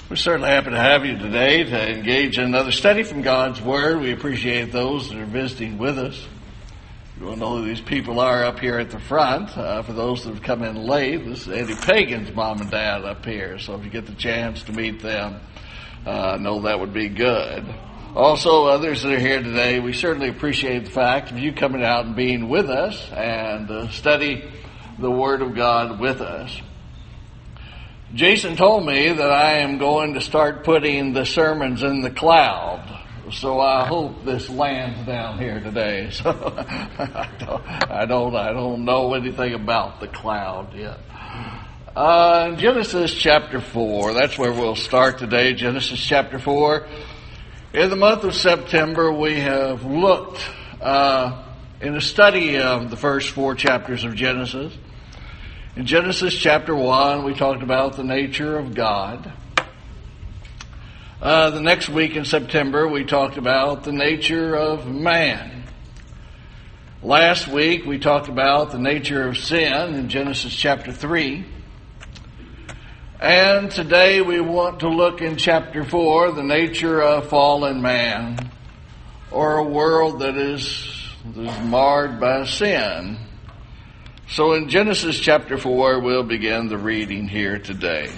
We're certainly happy to have you today to engage in another study from God's Word. We appreciate those that are visiting with us. You will know who these people are up here at the front. For those that have come in late, this is Eddie Pagan's mom and dad up here. So if you get the chance to meet them, know that would be good. Also, others that are here today, we certainly appreciate the fact of you coming out and being with us and study the Word of God with us. Jason told me that I am going to start putting the sermons in the cloud. So I hope this lands down here today. So I don't know anything about the cloud yet. Genesis chapter 4, that's where we'll start today. Genesis chapter 4. In the month of September, we have looked in a study of the first 4 chapters of Genesis. In Genesis chapter 1, we talked about the nature of God. The next week in September, we talked about the nature of man. Last week, we talked about the nature of sin in Genesis chapter 3. And today we want to look in chapter 4, the nature of fallen man, or a world that is marred by sin. So in Genesis chapter 4, we'll begin the reading here today.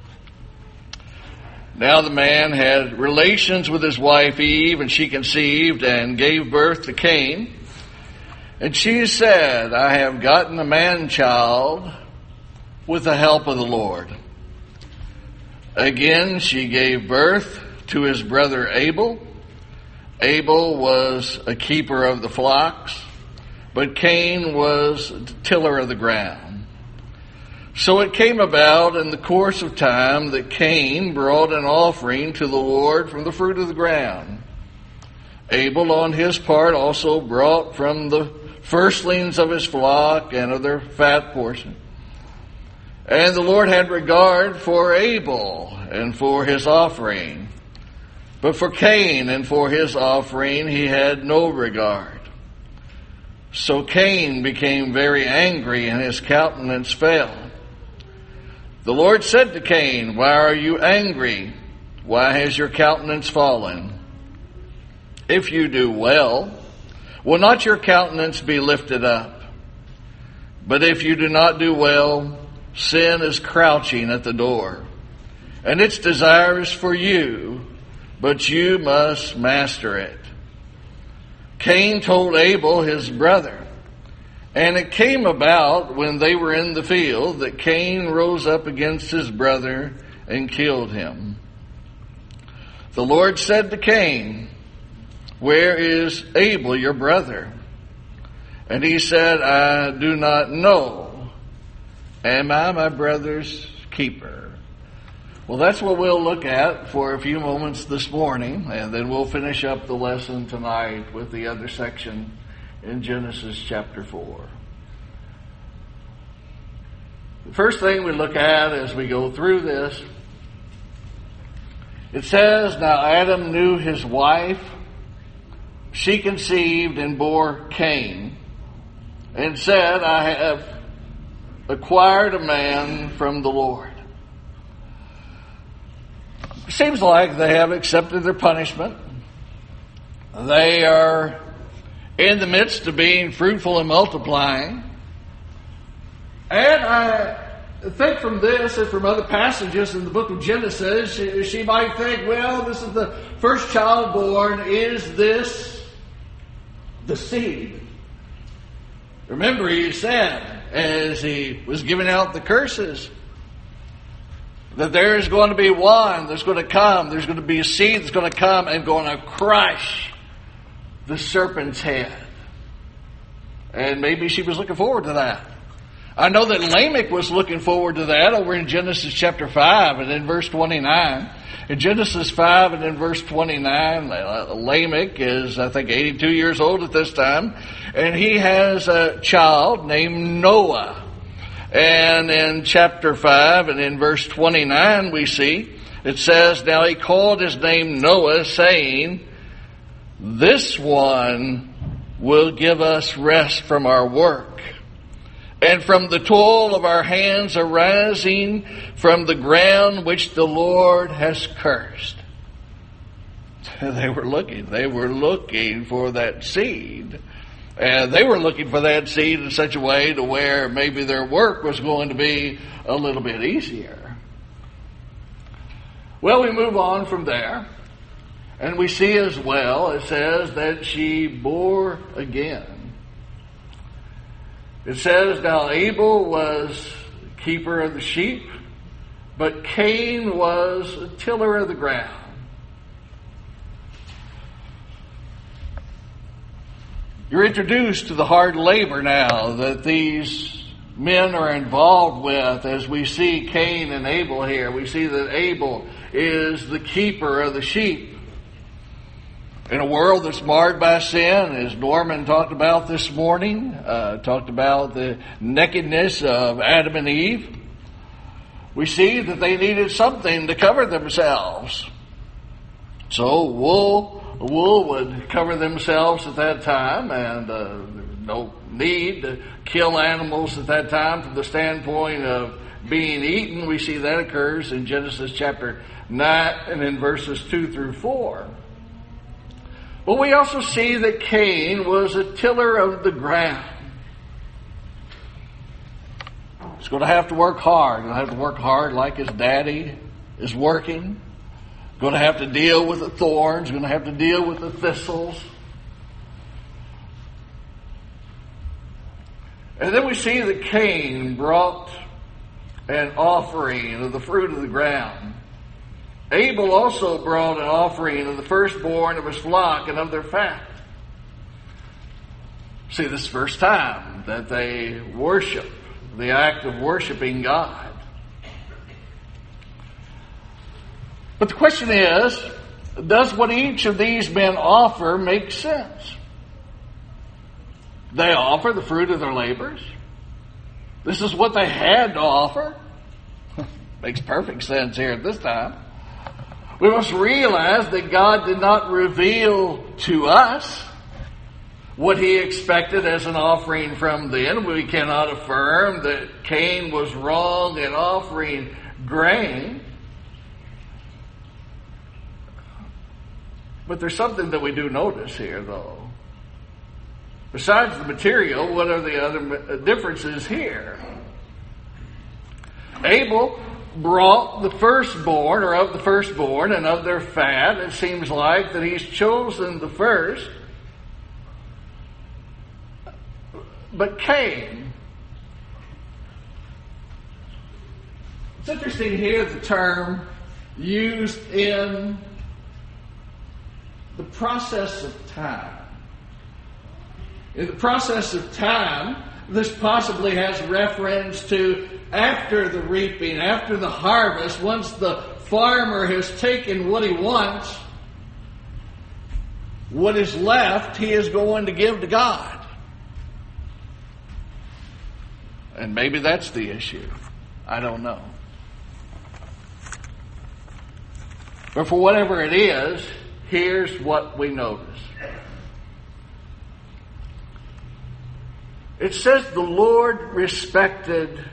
Now the man had relations with his wife Eve, and she conceived and gave birth to Cain. And she said, I have gotten a man-child with the help of the Lord. Again she gave birth to his brother Abel. Abel was a keeper of the flocks, but Cain was the tiller of the ground. So it came about in the course of time that Cain brought an offering to the Lord from the fruit of the ground. Abel on his part also brought from the firstlings of his flock and of their fat portion. And the Lord had regard for Abel and for his offering, but for Cain and for his offering he had no regard. So Cain became very angry, and his countenance fell. The Lord said to Cain, Why are you angry? Why has your countenance fallen? If you do well, will not your countenance be lifted up? But if you do not do well, sin is crouching at the door, and its desire is for you, but you must master it. Cain told Abel his brother, and it came about when they were in the field that Cain rose up against his brother and killed him. The Lord said to Cain, Where is Abel your brother? And he said, I do not know. Am I my brother's keeper? Well, that's what we'll look at for a few moments this morning, and then we'll finish up the lesson tonight with the other section in Genesis chapter 4. The first thing we look at as we go through this, it says, Now Adam knew his wife. She conceived and bore Cain, and said, I have acquired a man from the Lord. Seems like they have accepted their punishment. They are in the midst of being fruitful and multiplying. And I think from this and from other passages in the book of Genesis, she might think, well, this is the first child born. Is this the seed? Remember, he said, as he was giving out the curses, that there is going to be one that's going to come. There's going to be a seed that's going to come and going to crush the serpent's head. And maybe she was looking forward to that. I know that Lamech was looking forward to that over in Genesis chapter 5 and in verse 29. In Genesis 5 and in verse 29, Lamech is, I think, 82 years old at this time. And he has a child named Noah. And in chapter 5 and in verse 29 we see, it says, Now he called his name Noah, saying, This one will give us rest from our work, and from the toil of our hands arising from the ground which the Lord has cursed. They were looking for that seed. And they were looking for that seed in such a way to where maybe their work was going to be a little bit easier. Well, we move on from there. And we see as well, it says that she bore again. It says, now Abel was keeper of the sheep, but Cain was a tiller of the ground. You're introduced to the hard labor now that these men are involved with as we see Cain and Abel here. We see that Abel is the keeper of the sheep. In a world that's marred by sin, as Norman talked about this morning, talked about the nakedness of Adam and Eve, we see that they needed something to cover themselves. So wool would cover themselves at that time, and no need to kill animals at that time from the standpoint of being eaten. We see that occurs in Genesis chapter 9 and in verses 2 through 4. But we also see that Cain was a tiller of the ground. He's going to have to work hard. He's going to have to work hard like his daddy is working. Going to have to deal with the thorns. Going to have to deal with the thistles. And then we see that Cain brought an offering of the fruit of the ground. Abel also brought an offering of the firstborn of his flock and of their fat. See, this is the first time that they worship, the act of worshiping God. But the question is, does what each of these men offer make sense? They offer the fruit of their labors. This is what they had to offer. Makes perfect sense here at this time. We must realize that God did not reveal to us what He expected as an offering from them. We cannot affirm that Cain was wrong in offering grain. But there's something that we do notice here, though. Besides the material, what are the other differences here? Abel brought the firstborn, or of the firstborn, and of their fat. It seems like that he's chosen the first. But Cain, it's interesting here the term used in the process of time. In the process of time, this possibly has reference to after the reaping, after the harvest, once the farmer has taken what he wants, what is left he is going to give to God. And maybe that's the issue. I don't know. But for whatever it is, here's what we notice. It says the Lord respected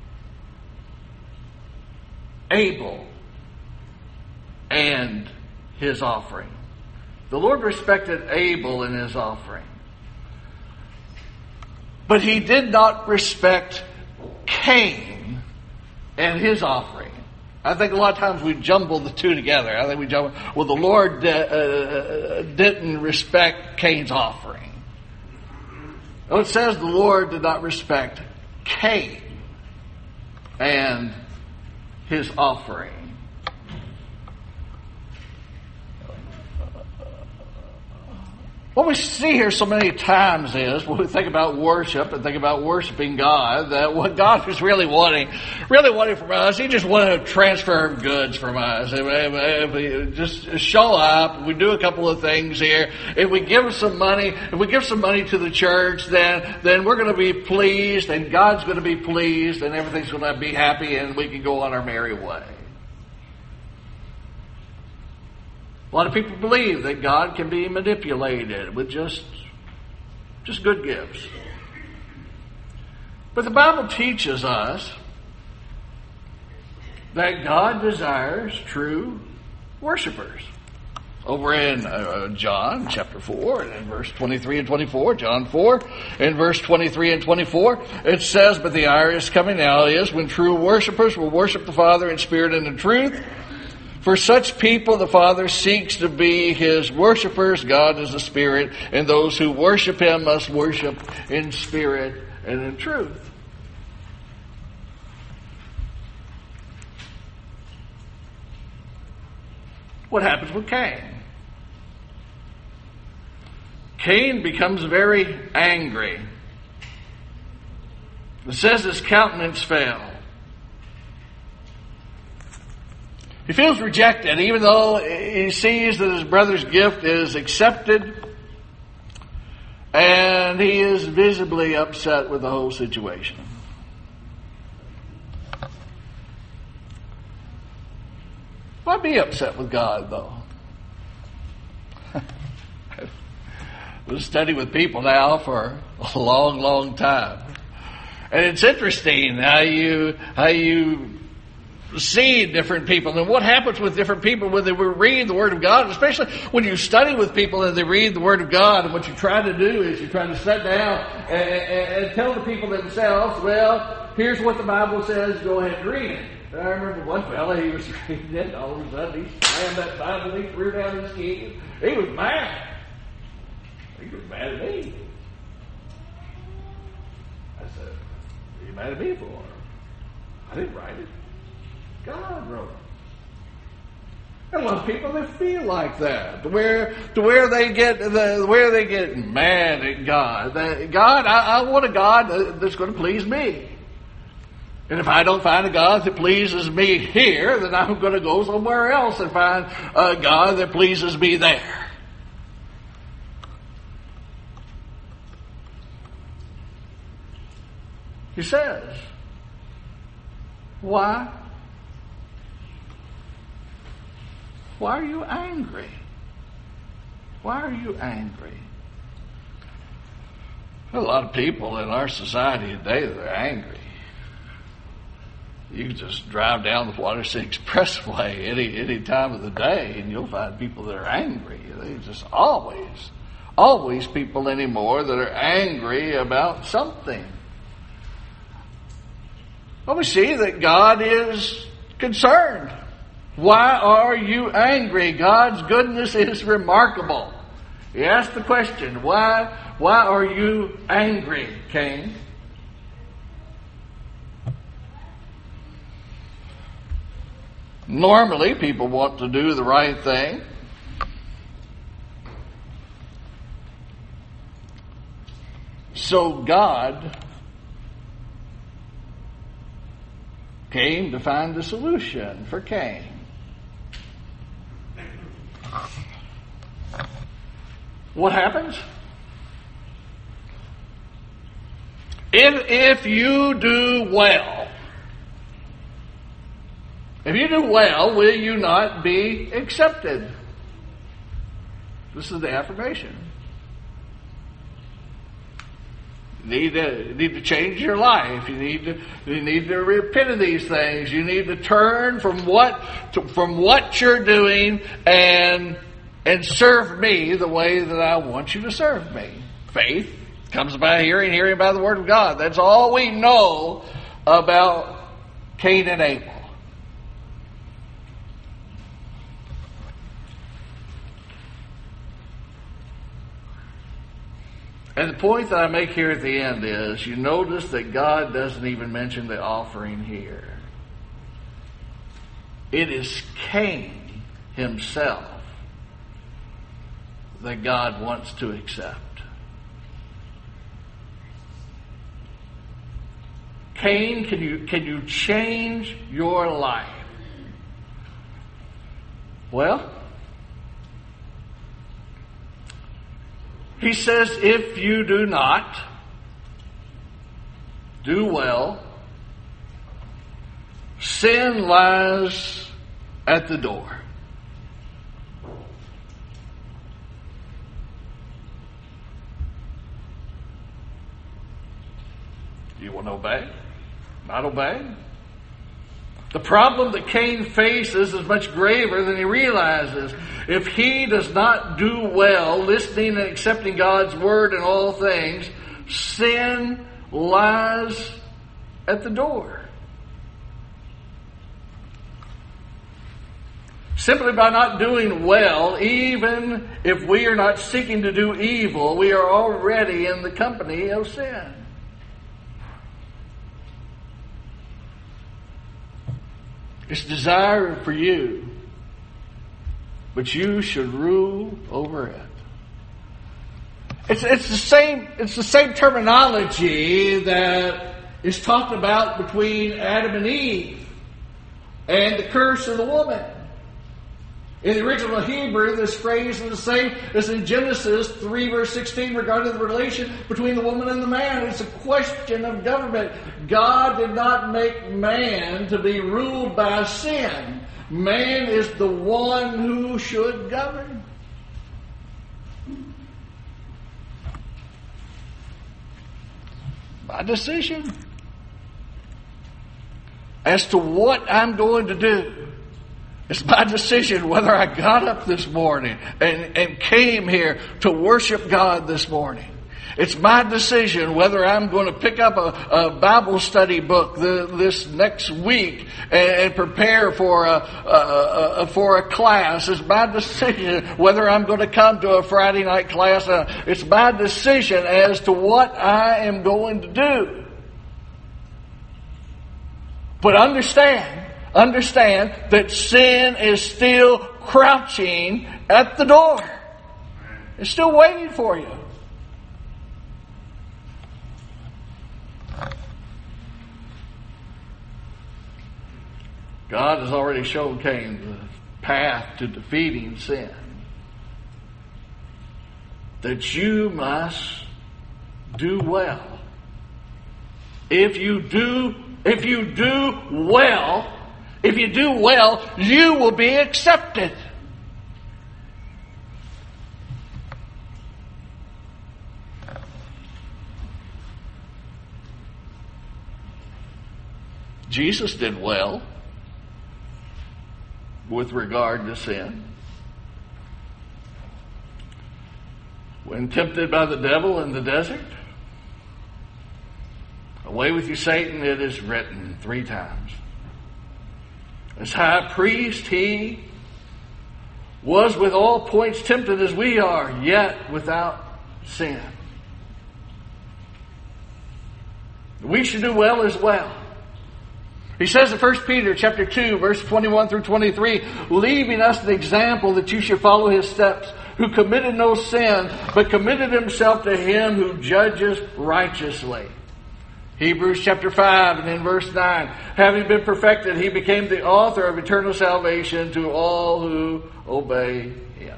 Abel and his offering. The Lord respected Abel and his offering. But He did not respect Cain and his offering. I think a lot of times we jumble the two together. I think we jumble. Well, the Lord didn't respect Cain's offering. Well, it says the Lord did not respect Cain and his offering. What we see here so many times is, when we think about worship and think about worshiping God, that what God is really wanting from us, He just wanted to transfer goods from us. If we just show up, we do a couple of things here. If we give some money to the church, then we're going to be pleased, and God's going to be pleased, and everything's going to be happy, and we can go on our merry way. A lot of people believe that God can be manipulated with just good gifts. But the Bible teaches us that God desires true worshipers. Over in John chapter 4 and in verse 23 and 24, John 4 in verse 23 and 24, it says, "But the hour is coming, now is, when true worshipers will worship the Father in spirit and in truth. For such people the Father seeks to be His worshipers. God is a spirit, and those who worship Him must worship in spirit and in truth." What happens with Cain? Cain becomes very angry. It says his countenance fell. He feels rejected, even though he sees that his brother's gift is accepted, and he is visibly upset with the whole situation. Why be upset with God, though? We've studied with people now for a long, long time. And it's interesting how you see different people and what happens with different people when they read the Word of God, especially when you study with people and they read the Word of God. And what you try to do is you try to sit down and tell the people themselves, well, here's what the Bible says, go ahead and read it. And I remember one fella, he was reading it, and all of a sudden he slammed that Bible and he threw down his key. He was mad. He was mad at me. I said, "What are you mad at me for?" I didn't write it. God wrote it. And a lot of people, they feel like that, to where they get mad at God. God, I want a God that's going to please me. And if I don't find a God that pleases me here, then I'm going to go somewhere else and find a God that pleases me there. He says, why? Why are you angry? Why are you angry? A lot of people in our society today, they're angry. You can just drive down the Watersea Expressway any time of the day, and you'll find people that are angry. They just always people anymore that are angry about something. Well, we see that God is concerned. Why are you angry? God's goodness is remarkable. He asked the question, why are you angry, Cain? Normally, people want to do the right thing. So God came to find the solution for Cain. What happens? If you do well, will you not be accepted? This is the affirmation. You need to change your life. You need to repent of these things. You need to turn from what you're doing and serve me the way that I want you to serve me. Faith comes by hearing by the Word of God. That's all we know about Cain and Abel. And the point that I make here at the end is, you notice that God doesn't even mention the offering here. It is Cain himself that God wants to accept. Cain, can you change your life? Well, he says, if you do not do well, sin lies at the door. Do you want to obey? Not obey? The problem that Cain faces is much graver than he realizes. If he does not do well, listening and accepting God's word in all things, sin lies at the door. Simply by not doing well, even if we are not seeking to do evil, we are already in the company of sin. It's desire for you, but you should rule over it. It's the same terminology that is talked about between Adam and Eve and the curse of the woman. In the original Hebrew, this phrase is the same as in Genesis 3 verse 16 regarding the relation between the woman and the man. It's a question of government. God did not make man to be ruled by sin. Man is the one who should govern. By decision. As to what I'm going to do. It's my decision whether I got up this morning and came here to worship God this morning. It's my decision whether I'm going to pick up a Bible study book this next week and prepare for a class. It's my decision whether I'm going to come to a Friday night class. It's my decision as to what I am going to do. But understand that sin is still crouching at the door. It's still waiting for you. God has already shown Cain the path to defeating sin. That you must do well. If you do well, you will be accepted. Jesus did well with regard to sin. When tempted by the devil in the desert, away with you, Satan, it is written 3 times. As high priest, he was with all points tempted as we are, yet without sin. We should do well as well. He says in 1 Peter chapter 2, verse 21 through 23, leaving us an example that you should follow his steps, who committed no sin, but committed himself to him who judges righteously. Hebrews chapter 5 and in verse 9, having been perfected, he became the author of eternal salvation to all who obey him.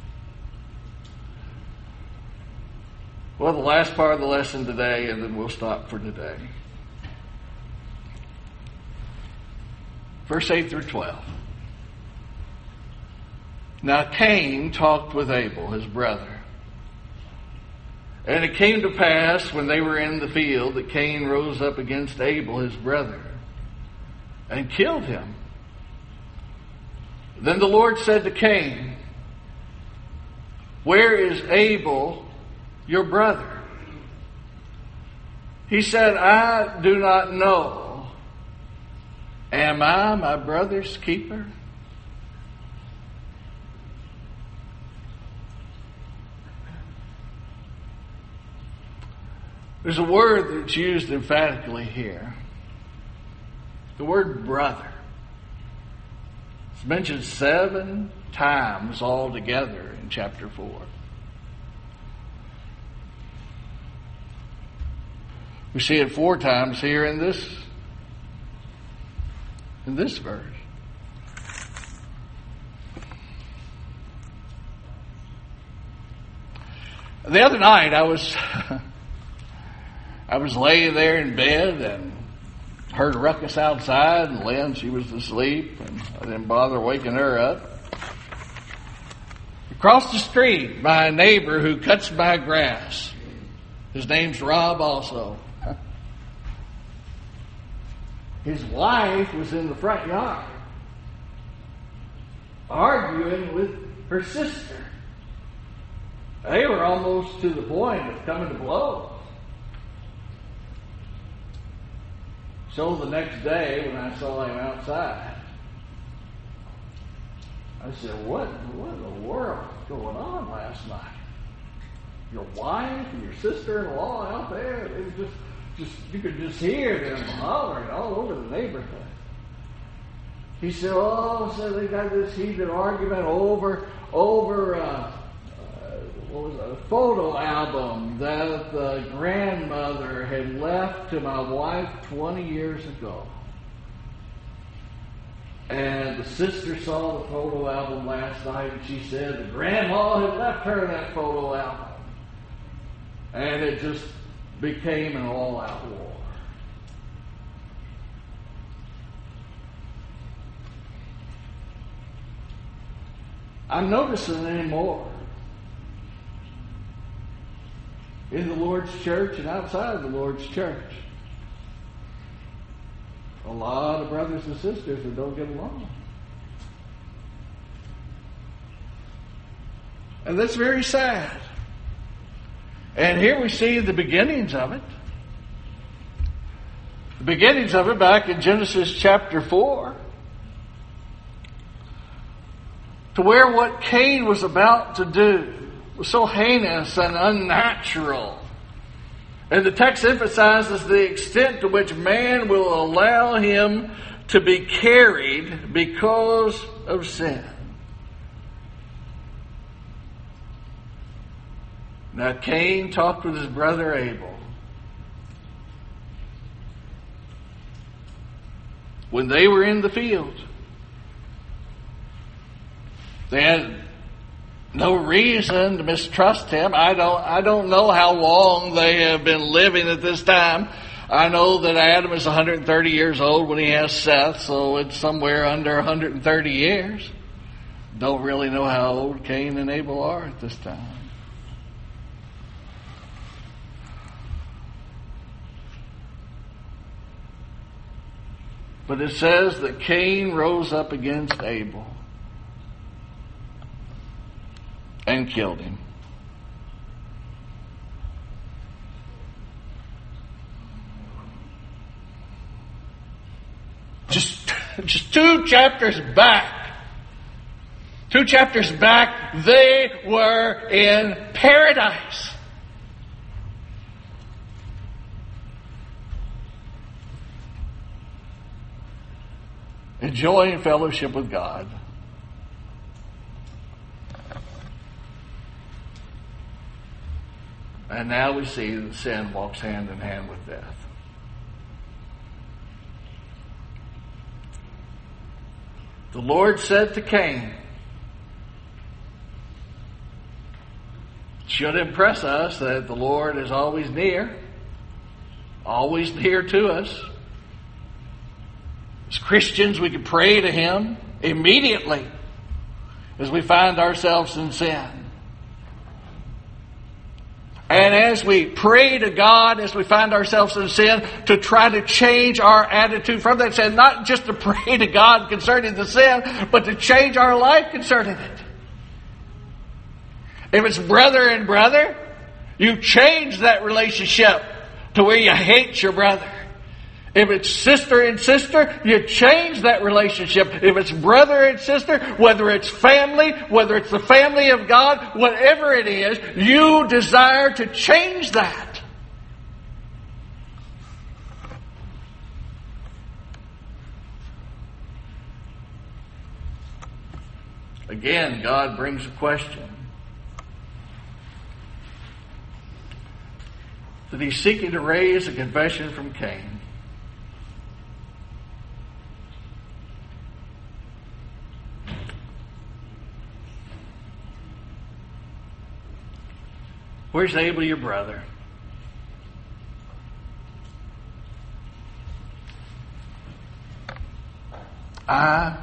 Well, the last part of the lesson today, and then we'll stop for today. Verse 8 through 12. Now Cain talked with Abel, his brother. And it came to pass, when they were in the field, that Cain rose up against Abel, his brother, and killed him. Then the Lord said to Cain, where is Abel, your brother? He said, I do not know. Am I my brother's keeper? There's a word that's used emphatically here. The word brother. It's mentioned 7 times altogether in chapter 4. We see it 4 times here in this verse. The other night I was laying there in bed and heard a ruckus outside, and Lynn, she was asleep, and I didn't bother waking her up. Across the street, my neighbor who cuts my grass. His name's Rob also. His wife was in the front yard arguing with her sister. They were almost to the point of coming to blows. So the next day, when I saw him outside, I said, what in the world was going on last night? Your wife and your sister-in-law out there, they were just you could just hear them hollering all over the neighborhood. He said, so they got this heated argument over what was it, a photo album that the grandmother had left to my wife 20 years ago. And the sister saw the photo album last night, and she said the grandma had left her that photo album. And it just became an all-out war. I'm noticing anymore in the Lord's church and outside of the Lord's church, a lot of brothers and sisters that don't get along. And that's very sad. And here we see the beginnings of it. The beginnings of it back in Genesis chapter 4. To where what Cain was about to do was so heinous and unnatural. And the text emphasizes the extent to which man will allow him to be carried because of sin. Now Cain talked with his brother Abel. When they were in the field, they had no reason to mistrust him. I don't know how long they have been living at this time. I know that Adam is 130 years old when he has Seth, so it's somewhere under 130 years. Don't really know how old Cain and Abel are at this time. But it says that Cain rose up against Abel and killed him. Just 2 chapters back. 2 chapters back, they were in paradise. Enjoying fellowship with God. And now we see that sin walks hand in hand with death. The Lord said to Cain, it should impress us that the Lord is always near to us. As Christians, we can pray to Him immediately as we find ourselves in sin. And as we pray to God, as we find ourselves in sin, to try to change our attitude from that sin, not just to pray to God concerning the sin, but to change our life concerning it. If it's brother and brother, you change that relationship to where you hate your brother. If it's sister and sister, you change that relationship. If it's brother and sister, whether it's family, whether it's the family of God, whatever it is, you desire to change that. Again, God brings a question that He's seeking to raise a confession from Cain. Where's Abel, your brother? I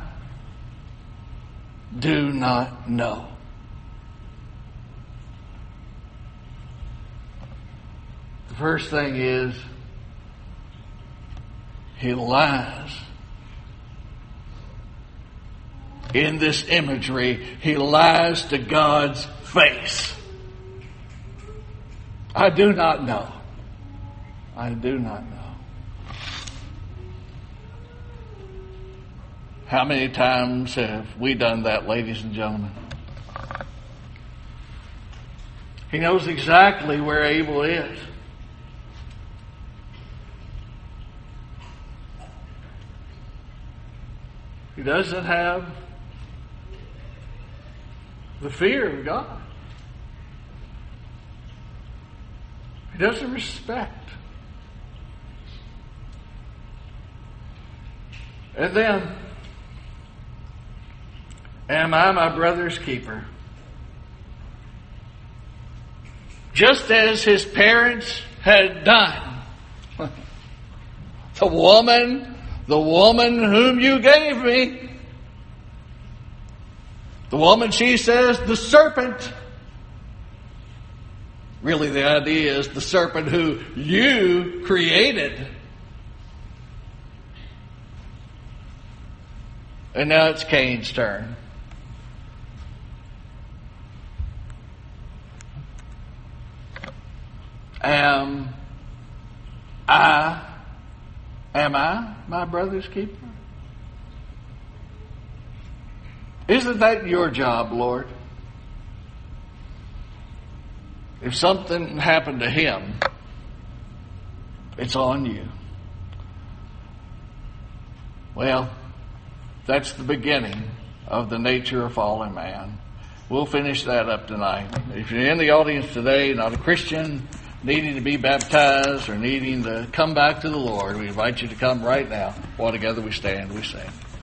do not know. The first thing is, He lies. In this imagery, he lies to God's face. I do not know. I do not know. How many times have we done that, ladies and gentlemen? He knows exactly where Abel is. He doesn't have the fear of God. He doesn't respect. And then, am I my brother's keeper? Just as his parents had done. The woman whom you gave me. The woman, she says, the serpent. Really, the idea is the serpent who you created. And now it's Cain's turn. Am I my brother's keeper? Isn't that your job, Lord? If something happened to him, it's on you. Well, that's the beginning of the nature of fallen man. We'll finish that up tonight. If you're in the audience today, not a Christian, needing to be baptized or needing to come back to the Lord, we invite you to come right now. While together we stand, we sing.